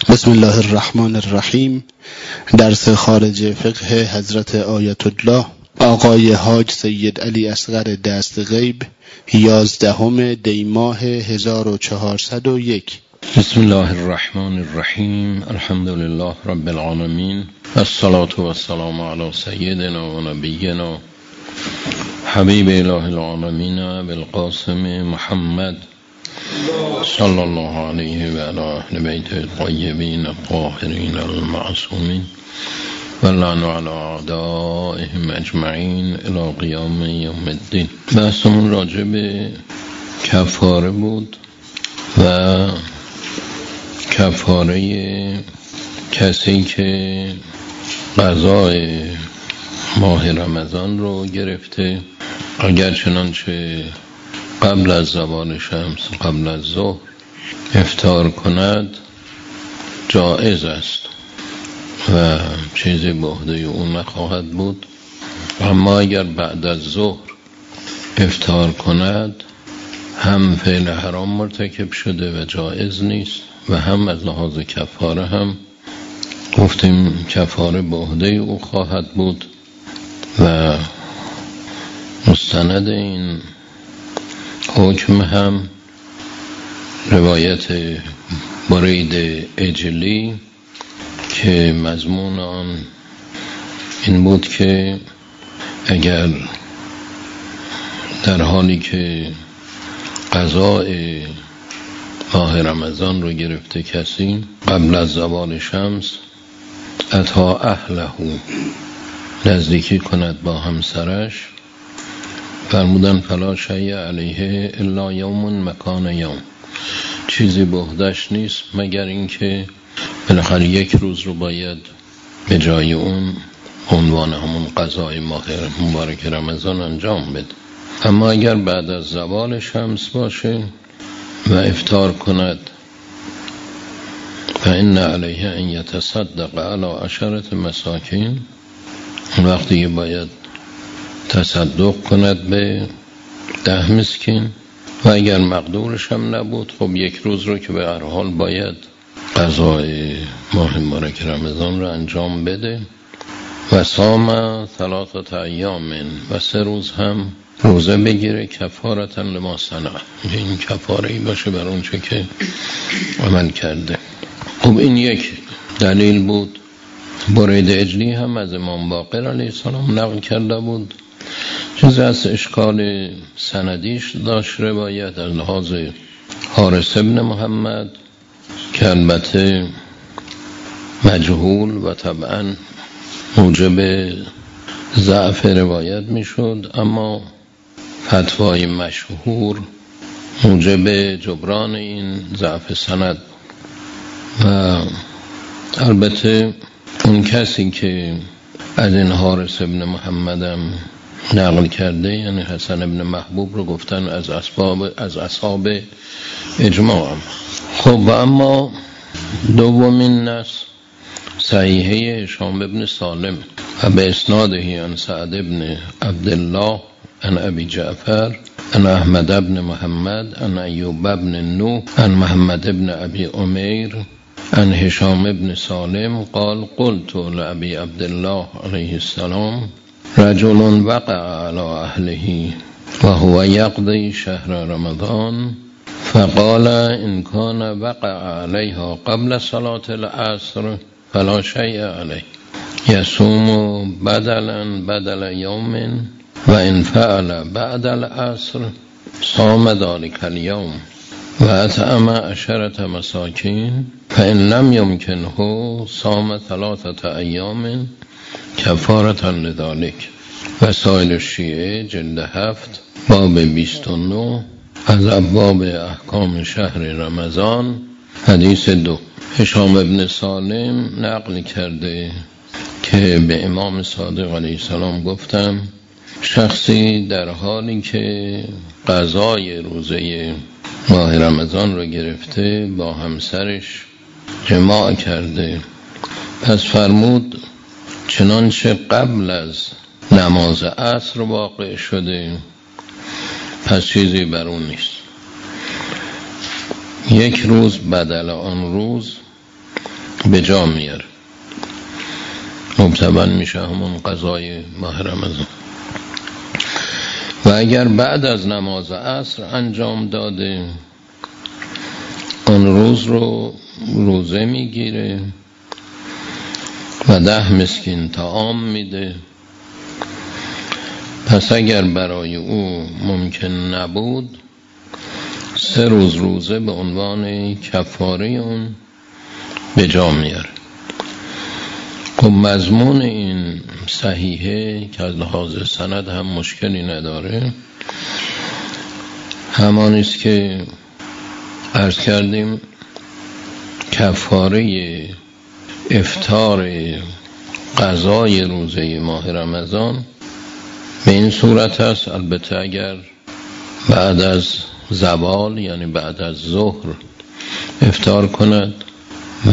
بسم الله الرحمن الرحیم. درس خارج فقه حضرت آیت الله آقای حاج سید علی اصغر دست غیب 11 دی ماه 1401. بسم الله الرحمن الرحیم. الحمد لله رب العالمین، الصلاة والسلام علی سیدنا و نبینا حبیب اله العالمین بالقاسم محمد صلی الله علیه و علی اهل بیت الطیبین الطاهرین المعصومین و لعن علی اعدائهم اجمعین الی قیام یوم الدین. بحثمون راجع به کفاره بود و کفاره کسی که قضای ماه رمضان رو گرفته اگر چنانچه قبل از زوال شمس قبل از ظهر افطار کند جایز است و چیزی به عهده اون نخواهد بود، اما اگر بعد از ظهر افطار کند هم فعل حرام مرتکب شده و جایز نیست و هم از لحاظ کفاره هم گفتیم کفاره به عهده او خواهد بود و مستند این حکم هم روایت برید اجلی که مضمون آن این بود که اگر در حالی که قضای ماه رمضان رو گرفته کسی قبل از زوال شمس اتا اهله نزدیکی کند با همسرش، فرمودن فلا شیء علیه الا یوم مکان یوم، چیزی به عهده‌اش نیست مگر اینکه بالاخره یک روز رو باید به جای اون عنوان همون قضای ماه مبارک رمضان انجام بده. اما اگر بعد از زوال شمس باشه و افطار کند فإن علیه ان یتصدق علی 10 مساکین، وقتی باید تصدق کند به 10 مسکین و اگر مقدورش هم نبود خب یک روز رو که به هر حال باید قضای ماه مبارک رمضان رو انجام بده. و صام 3 ایام و 3 روز هم روزه بگیره کفارة لما صنع، این کفاره باشه بر اون چه که عمل کرده. خب این یک دلیل بود. برید اجلی هم از امام باقر علیه السلام نقل کرده بود. چیزی از اشکال سندیش داشت روایت از لحاظ حارث ابن محمد که البته مجهول و طبعا موجب ضعف روایت میشد، اما فتوای مشهور موجب جبران این ضعف سند. و البته اون کسی که از این حارث ابن محمدم نقل کرده یعنی حسن ابن محبوب رو گفتن از اصحاب اجماع. خب و اما دومین نص صحیحه هشام ابن سالم و به اسناده عن سعد ابن عبدالله عن ابی جعفر عن احمد ابن محمد عن ایوب ابن نوح عن محمد ابن ابی عمیر عن هشام ابن سالم قال قلت لأبي عبد الله عليه السلام رجل وقع على أهله وهو يقضي شهر رمضان فقال إن كان وقع عليها قبل صلاة العصر فلا شيء عليه يصوم بدل يوم وإن فعل بعد العصر صام ذلك اليوم وأطعم 10 مساكين فإن لم يمكنه صام 3 أيام کفارة لذلك. وسائل الشیعه جلد 7 باب 29 از ابواب احکام شهر رمضان حدیث 2. هشام ابن سالم نقل کرده که به امام صادق علیه السلام گفتم شخصی در حالی که قضای روزه ماه رمضان رو گرفته با همسرش جماع کرده، پس فرمود چنانچه قبل از نماز عصر واقع شده پس چیزی بر اون نیست. یک روز بدل آن روز به جا میاره. مبتبن میشه همون قضای ماه رمضان. و اگر بعد از نماز عصر انجام داده، اون روز رو روزه میگیره و 10 مسکین طعام میده. پس اگر برای او ممکن نبود 3 روز روزه به عنوان کفاره اون به جا میاره. خب مضمون این صحیحه که از لحاظ سند هم مشکلی نداره، همانی است که عرض کردیم کفاره افطار قضای روزه ماه رمضان به این صورت است. البته اگر بعد از زوال یعنی بعد از ظهر افطار کند و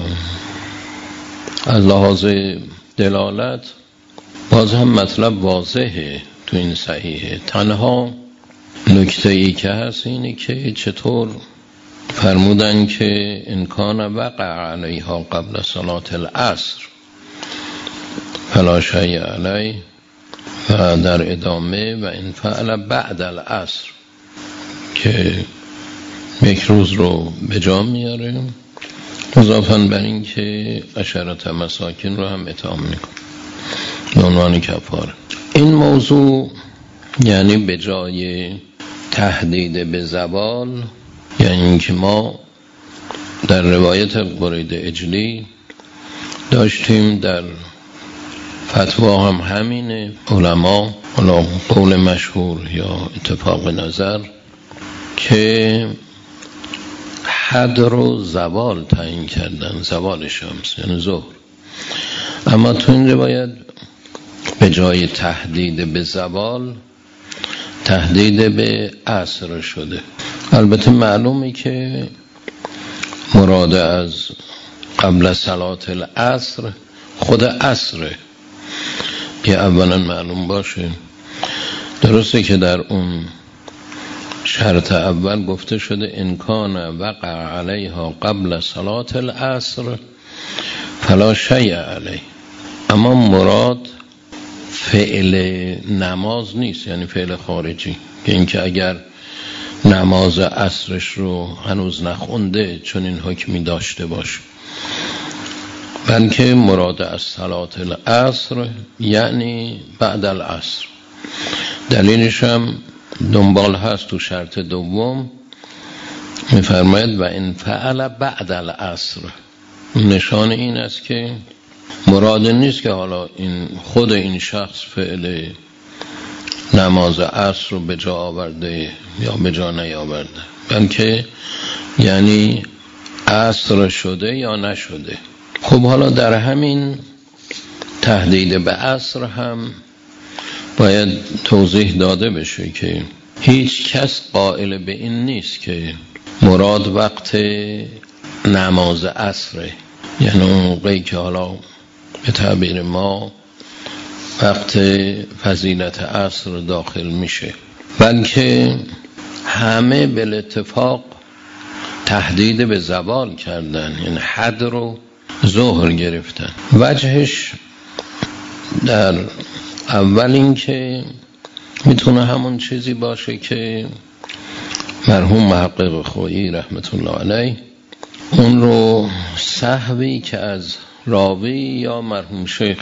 از لحاظ دلالت باز هم مطلب واضحه تو این صحیحه. تنها نکته ای که هست اینه که چطور فرمودن که ان کان وقع علیها قبل صلاة العصر فلا شیء علیه، و در ادامه و ان فعل بعد العصر که 1 روز رو به جا میاره، اضافاً بر این که 10 مساکین رو هم اطعام میکنه به عنوان کفاره. این موضوع یعنی به جای تهدید به زوال، یعنی اینکه ما در روایت برید اجلی داشتیم، در فتوا هم همینه، علما حالا قول مشهور یا اتفاق نظر که حد رو زوال تعیین کردن، زوال شمس یعنی ظهر. اما تو این روایت به جای تهدید به زوال تهدید به عصر شده. البته معلومه که مراد از قبل صلاة العصر خود عصره، که اولا معلوم باشه. درسته که در اون شرط اول گفته شده ان کان وقع علیها قبل صلاة العصر فلا شیء علیه، اما مراد فعل نماز نیست، یعنی فعل خارجی، که اینکه اگر نماز عصرش رو هنوز نخونده چون این حکمی داشته باشه، بلکه مراد از صلاة العصر یعنی بعد العصر. دلیلش هم دنبال هست تو شرط دوم، میفرماید و ان فعل بعد العصر. نشان این است که مراد نیست که حالا این خود این شخص فعل نماز عصر رو به جا آورده یا به جا نیاورده، بلکه یعنی عصر شده یا نشده. خب حالا در همین تهدید به عصر هم باید توضیح داده بشه که هیچ کس قائل به این نیست که مراد وقت نماز عصره، یعنی اون موقعی که حالا به تعبیر ما وقت فضیلت عصر داخل میشه، بلکه همه بالاتفاق تهدید به زوال کردن، یعنی حد رو ظهر گرفتن. وجهش در اول این که میتونه همون چیزی باشه که مرحوم محقق خویی رحمت الله علیه اون رو سهوی که از راوی یا مرحوم شیخ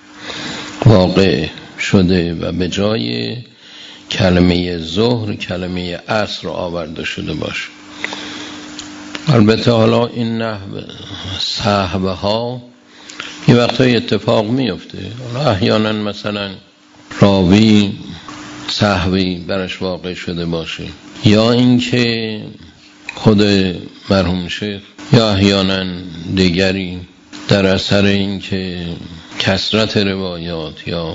واقع شده و به جای کلمه ظهر کلمه عصر آورده شده باشه. البته حالا این نحو سهو ها یه وقتای اتفاق میفته، حالا احیانا مثلا راوی سهوی برش واقع شده باشه، یا اینکه خود مرحوم شیخ یا احیانا دیگری در اثر اینکه کثرت روایات یا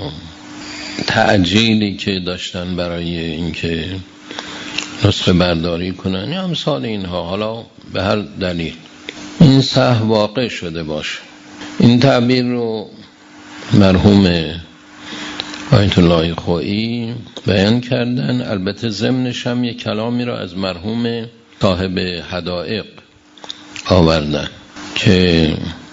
تعجیلی که داشتن برای اینکه نسخه برداری کنن یا امثال اینها، حالا به هر دلیل این سهو واقع شده باشه. این تعبیر رو مرحوم آیت الله خویی بیان کردن. البته ضمنش هم یک کلامی را از مرحوم صاحب حدائق آوردن که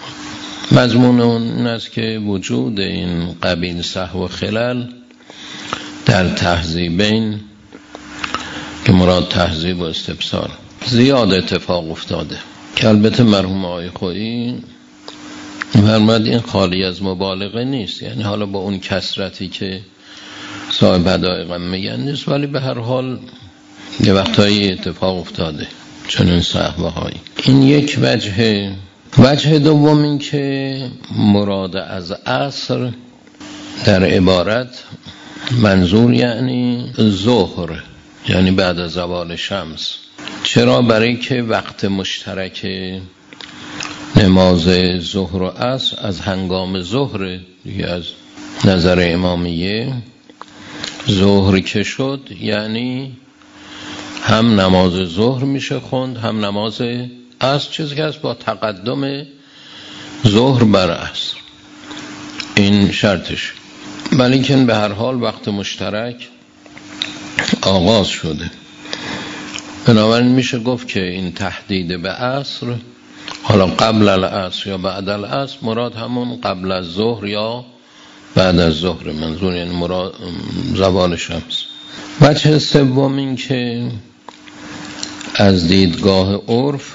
مضمون اون است که وجود این قبیل سهو و خلل در تهذیبین که مراد تهذیب و استبصار زیاد اتفاق افتاده، که البته مرحوم آقای خویی فرمود این خالی از مبالغه نیست، یعنی حالا با اون کثرتی که صاحب حدایق هم میگن نیست، ولی به هر حال یه وقتایی اتفاق افتاده چنین صحبه‌هایی. این یک وجه. وجه دوم این که مراد از عصر در عبارت منظور یعنی ظهر، یعنی بعد از زوال شمس. چرا؟ برای که وقت مشترک نماز ظهر و عصر از هنگام ظهر دیگه، از نظر امامیه ظهر که شد یعنی هم نماز ظهر میشه خوند هم نماز عصر، چیزی که هست با تقدم ظهر بر عصر، این شرطش. ولیکن به هر حال وقت مشترک آغاز شده، بنابراین میشه گفت که این تحدید به عصر، حالا قبل العصر یا بعد العصر، مراد همون قبل از ظهر یا بعد از ظهر، منظور یعنی مراد زوال شمس. وجه سوم این که از دیدگاه عرف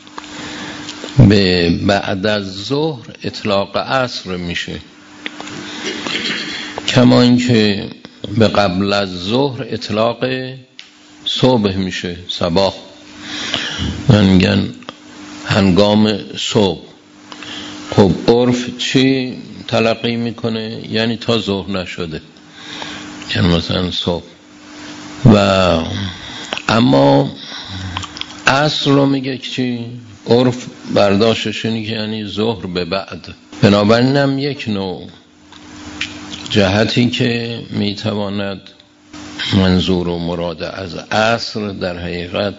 به بعد از ظهر اطلاق عصر میشه، کما اینکه به قبل از ظهر اطلاق صبح میشه، صباح، من میگن هنگام صبح. خب عرف چی تلقی میکنه؟ یعنی تا ظهر نشده، یعنی مثلا صبح. و اما عصر رو میگه چی؟ عرف برداشتش اینه که یعنی ظهر به بعد. بنابراین هم یک نوع جهتی که میتواند منظور و مراد از عصر در حقیقت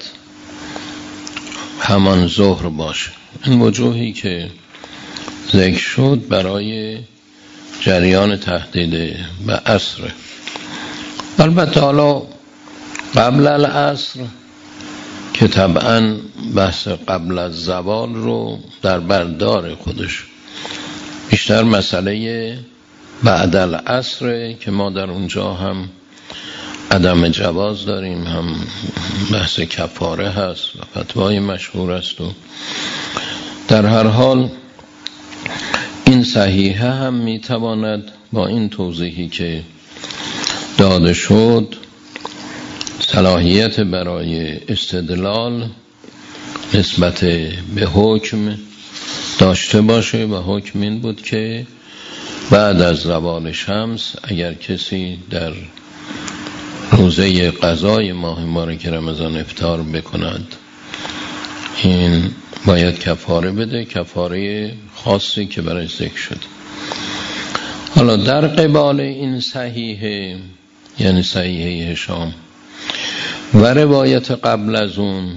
همان ظهر باشه. این وجوهی که ذکر شد برای جریان تهدید به عصر. البته حالا قبل العصر که طبعا بحث قبل از زوال رو در بردار خودش، بیشتر مسئله بعد العصر که ما در اونجا هم عدم جواز داریم، هم بحث کفاره هست و فتوای مشهور است. و در هر حال این صحیحه هم میتواند با این توضیحی که داده شد صلاحیت برای استدلال نسبت به حکم داشته باشه، و حکم این بود که بعد از زوال شمس اگر کسی در روزه قضای ماه مبارک رمضان افطار بکند، این باید کفاره بده، کفاره خاصی که برای ذکر شد. حالا در قبال این صحیحه، یعنی صحیحه هشام، و روایت قبل از اون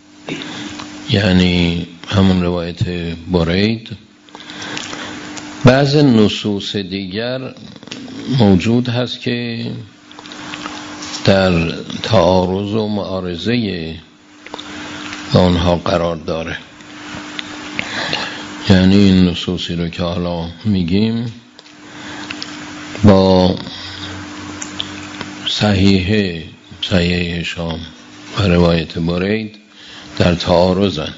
یعنی همون روایت برید، بعض نصوص دیگر موجود هست که در تعارض و معارضه با اونها قرار داره. یعنی این نصوصی رو که حالا میگیم با صحیحه هشام و روایت برید در تعارضن.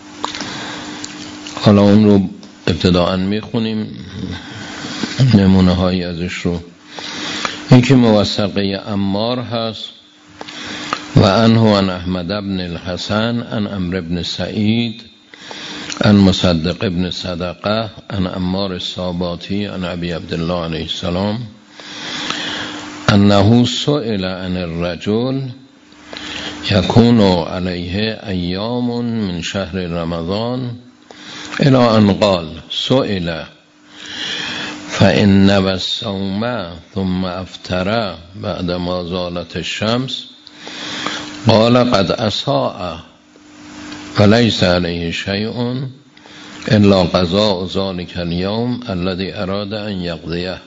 حالا اون رو ابتداءً میخونیم، نمونه هایی ازش رو. این که موثقه عمار هست و عنه عن احمد بن الحسن عن عمرو بن سعید عن مصدق بن صدقه عن عمار الصاباتی عن ابی عبدالله علیه السلام انه سئل عن الرجل یکون علیه ایام من شهر رمضان الى ان قال سئل فإن نوى الصوم ثم افطر بعد ما زالت الشمس قال قد أساء وليس عليه شيء إلا قضاء ذلك اليوم الذي أراد أن يقضيه.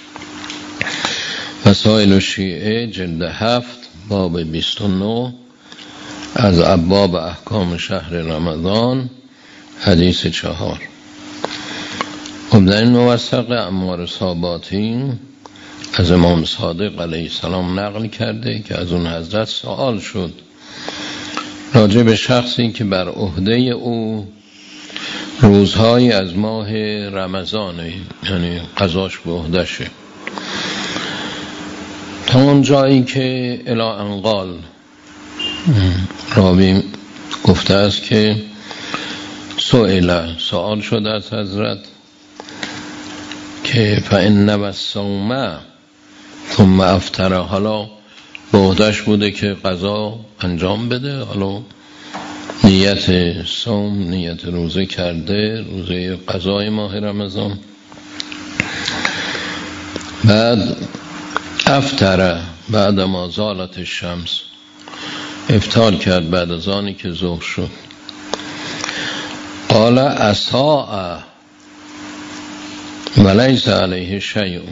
مسائل الشیعه جلد 7 باب 29 از ابواب احکام شهر رمضان حدیث 4. خب در این موثق عمار صاباتی از امام صادق علیه السلام نقل کرده که از اون حضرت سوال شد راجع به شخصی که بر عهده او روزهای از ماه رمضانه، یعنی قضاش به عهدشه، تا اون جایی که الی انقال راوی گفته است که سوال شده از حضرت که فإن الصوم ثم افطر، حالا به عهده‌اش بوده که قضا انجام بده، حالا نیت صوم، نیت روزه کرده، روزه قضای ماه رمضان، بعد افطر بعد ما زالت الشمس، افطار کرد بعد از آنی که ظهر شد. قال اساء ولیس علیه شیء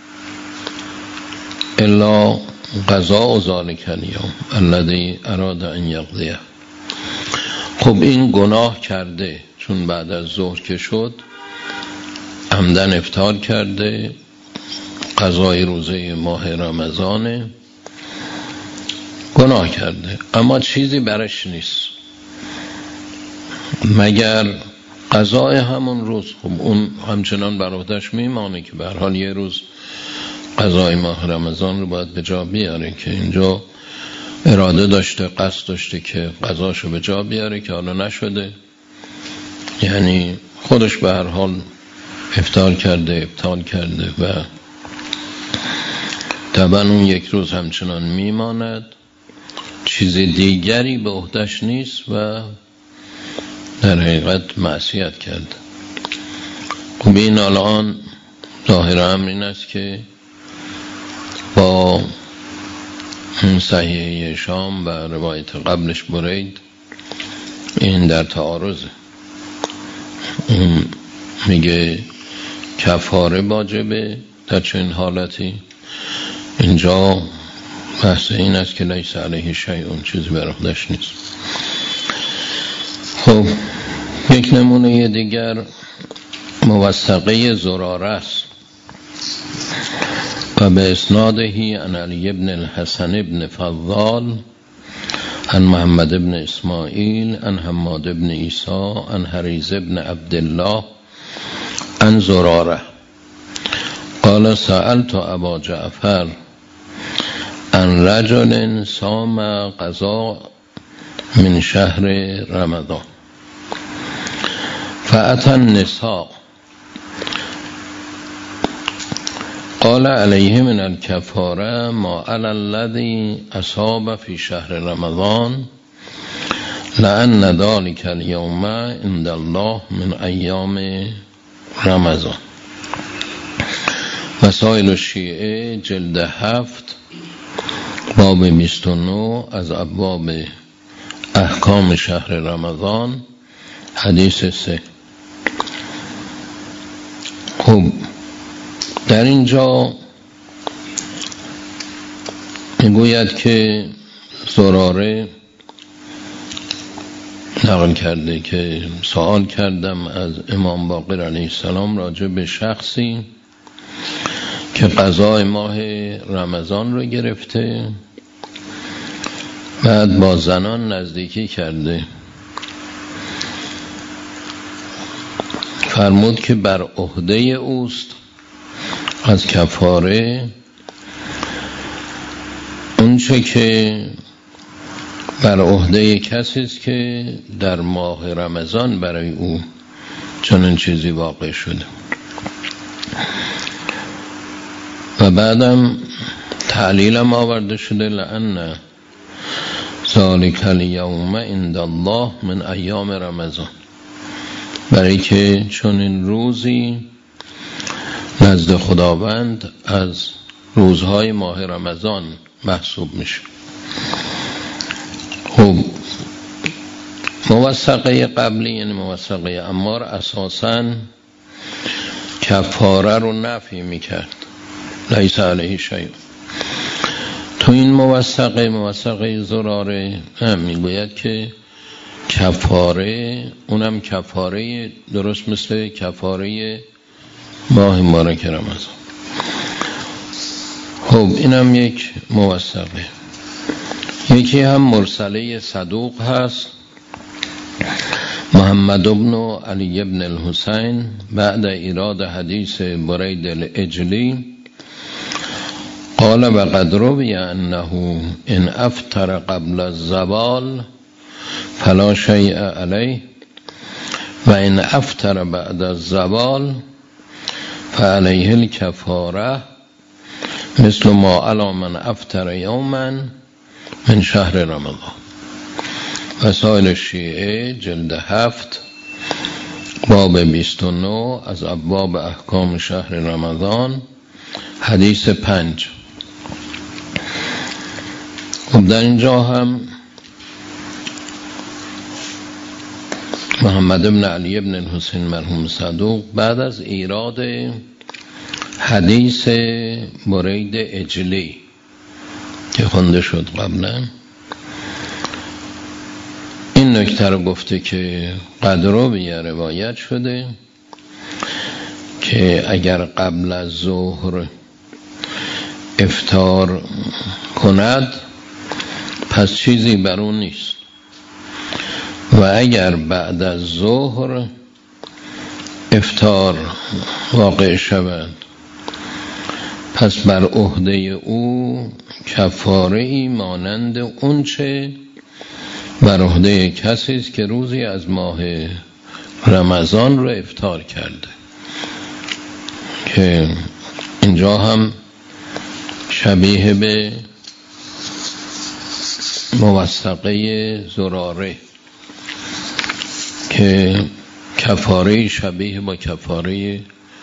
الا قضاء ذلک الیوم الذی اراد ان یقضیه. خب این گناه کرده، چون بعد از ظهر که شد عمدن افطار کرده، قضای روزه ماه رمضان گناه کرده، اما چیزی برش نیست مگر قضای همون روز. خب اون همچنان بر عهده‌اش میمانه که به هر حال یه روز قضای ماه رمضان رو باید به جا بیاره، که اینجا اراده داشته، قصد داشته که قضاشو به جا بیاره که حالا نشده، یعنی خودش به هر حال افطار کرده، ابطال کرده و طبعا اون یک روز همچنان میماند، چیز دیگری به عهده‌اش نیست و در حقیقت معصیت کرد. خب این الان ظاهر امر این است که با صحیح شام و روایت قبلش برید این در تعارضه. میگه کفاره واجبه در چنین حالتی، اینجا بحث این است که لیس علیه شیء، چیزی بر عهده‌اش نیست. خب یک نمونه دیگر موثقه زراره است و به اسناده عن علی ابن الحسن ابن فضال عن محمد ابن اسماعیل عن حماد ابن عیسی عن حریز ابن عبدالله عن زراره قال سألت ابا جعفر عن رجل صام قضاء من شهر رمضان فأتى النساء قال عليه من الكفارة ما على الذي أصاب في شهر رمضان لأن ذلك اليوم عند الله من أيام رمضان. مسائل الشیعه جلد 7 باب 29 از ابواب احکام شهر رمضان حدیث 3. خب در اینجا میگوید که زراره نقل کرده که سوال کردم از امام باقر علیه السلام راجع به شخصی که قضای ماه رمضان رو گرفته، بعد با زنان نزدیکی کرده، فرمود که بر عهده اوست از کفاره اونچه که بر عهده کسی است که در ماه رمضان برای او چنین چیزی واقع شده. و بعدم تعلیلم آورده شده لأن ذلک الیوم عند الله من ایام رمضان، برای که چون این روزی نزد خداوند از روزهای ماه رمضان محسوب میشه. خب موثقه قبلی یعنی موثقه عمار اساساً کفاره رو نفی میکرد، لیس علیه شیء. تو این موثقه زراره میگوید که کفاره، اونم کفاره درست مثل کفاره ماه مبارک رمضان. خب اینم یک موثقه. یکی هم مرسله صدوق هست، محمد بن علی بن الحسین بعد ایراد حدیث برید العجلی قال وقد روی انه ان افطر قبل الزوال فلا شیء علیه و ان افطر بعد الزوال فعلیه الکفاره مثل ما علی من افطر یوما من شهر رمضان. وسائل شیعه جلد 7 باب 29 از ابواب احکام شهر رمضان حدیث 5. خب در اینجا هم محمد بن علی بن الحسین مرحوم صدوق بعد از ایراد حدیث برید عجلی که خونده شد قبلا، این نکته رو گفته که قدروی روایت شده که اگر قبل از ظهر افطار کند پس چیزی بر اون نیست و اگر بعد از ظهر افطار واقع شود پس بر عهده او کفاره ای مانند اون چه بر عهده کسی است که روزی از ماه رمضان رو افطار کرده، که اینجا هم شبیه به موثقه زراره که کفاره شبیه با کفاره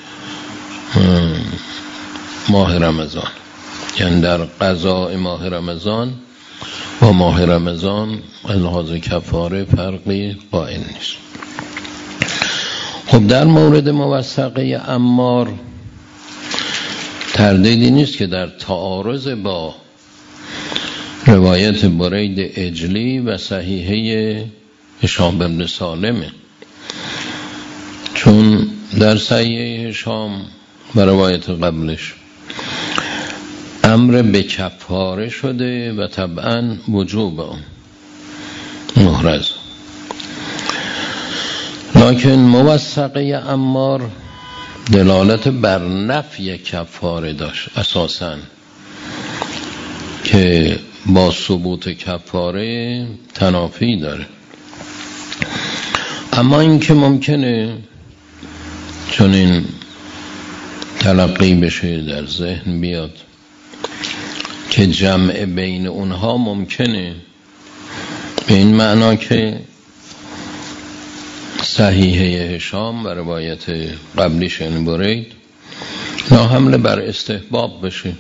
ماه رمضان، یعنی در قضاء ماه رمضان با ماه رمضان از لحاظ کفاره فرقی قائل نیست. خب در مورد موثقه عمار تردیدی نیست که در تعارض با روایت برید عجلی و صحیحه هشام بن سالمه، چون در صحیحه هشام و روایت قبلش امر به کفاره شده و طبعا وجوب آن محرز، لکن موثقه عمار دلالت بر نفی کفاره داشت اساساً که با ثبوت کفاره تنافی داره. اما این که ممکنه چون این تلقی بشه در ذهن بیاد که جمع بین اونها ممکنه، به این معنا که صحیحه هشام و روایت قبلیش این برید ناحمل بر استحباب بشه،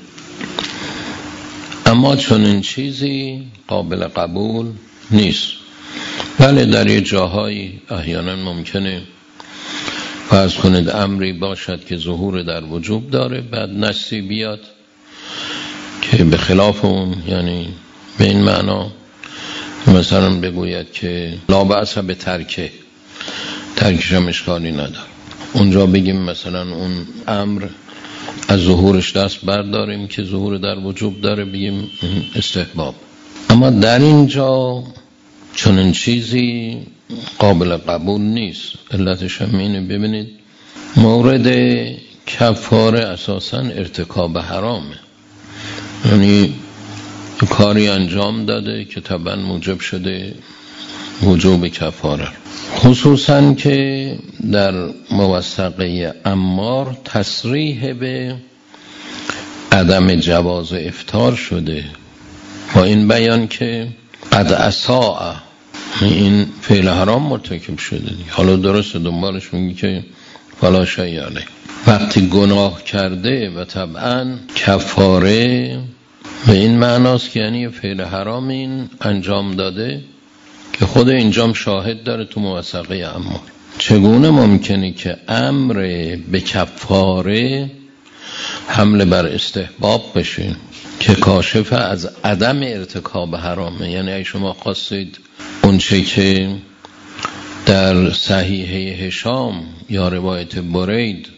اما چون این چیزی قابل قبول نیست. بله در یه جاهایی احیانا ممکنه فرض کنید امری باشد که ظهور در وجوب داره، بعد نصی بیاد که به خلاف اون، یعنی به این معنا مثلا بگوید که لا بأس به ترکش هم اشکالی نداره، اونجا بگیم مثلا اون امر از ظهورش دست برداریم که ظهور در وجوب داره، بگیم استحباب. اما در اینجا چون این چیزی قابل قبول نیست. علتش هم اینه، ببینید مورد کفاره اساسا ارتکاب حرامه، یعنی کاری انجام داده که طبعا موجب شده وجوب کفاره، خصوصا که در موثقه عمار تصریح به عدم جواز افطار شده با این بیان که قد اساء، این فعل حرام مرتکب شده. حالا درسته دنبالش میگی که فلا شیء علیه، وقتی گناه کرده و طبعا کفاره به این معناست که یعنی فعل حرام این انجام داده که خود اینجام شاهد داره تو موثقه عمار. چگونه ممکنه که امر به کفاره حمله بر استحباب بشه که کاشف از عدم ارتکاب حرامه؟ یعنی اگه شما خواستید اون چه که در صحیحه هشام یا روایت برید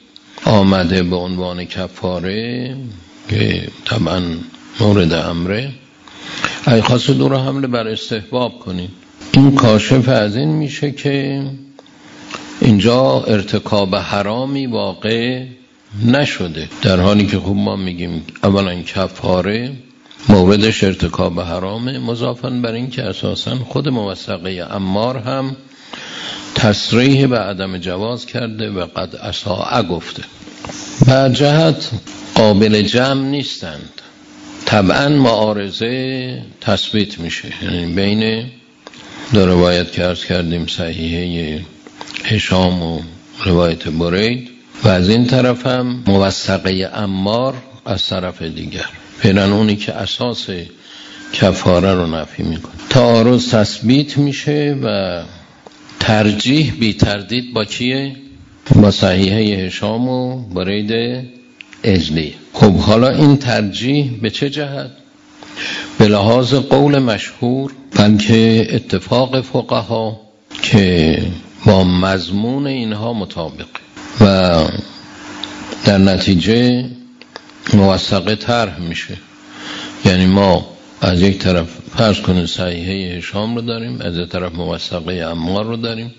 آمده به عنوان کفاره که طبعا مورد امره، اگه خواست دور حمله بر استحباب کنید. این کاشف از این میشه که اینجا ارتکاب حرامی واقع نشده، در حالی که خب ما میگیم اولا کفاره موردش ارتکاب حرامه، مضافاً بر این که اساساً خود موثقه عمار هم تصریح به عدم جواز کرده و قد اساء گفته. به جهت قابل جمع نیستند، طبعاً معارضه تثبیت میشه، یعنی بین دو روایت که عرض کردیم صحیحه هشام و روایت برید، و از این طرف هم موثقه عمار از طرف دیگر، فعلا اونی که اساس کفاره رو نفی میکنه. تعارض تثبیت میشه و ترجیح بی تردید با کیه؟ با صحیحه هشام و برید اجلی. خب حالا این ترجیح به چه جهت؟ به لحاظ قول مشهور، بلکه اتفاق فقها که با مضمون اینها مطابق و در نتیجه موثقه طرح میشه. یعنی ما از یک طرف فرض کنید صحیحه هشام رو داریم، از یک طرف موثقه عمار رو داریم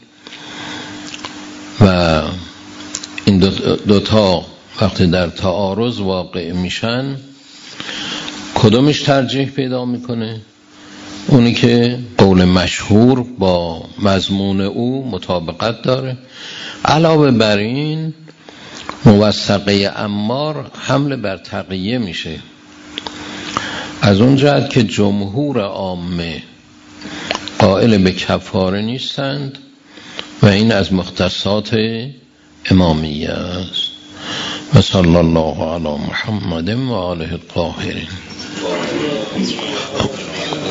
و این دوتا وقتی در تعارض واقع میشن، کدومش ترجیح پیدا میکنه؟ اونی که قول مشهور با مضمون او مطابقت داره. علاوه بر این موثقه عمار حمل بر تقیه میشه، از اون جهت که جمهور عامه قائل به کفاره نیستند و این از مختصات امامیه است. و صلی الله علی محمد و آله الطاهرین.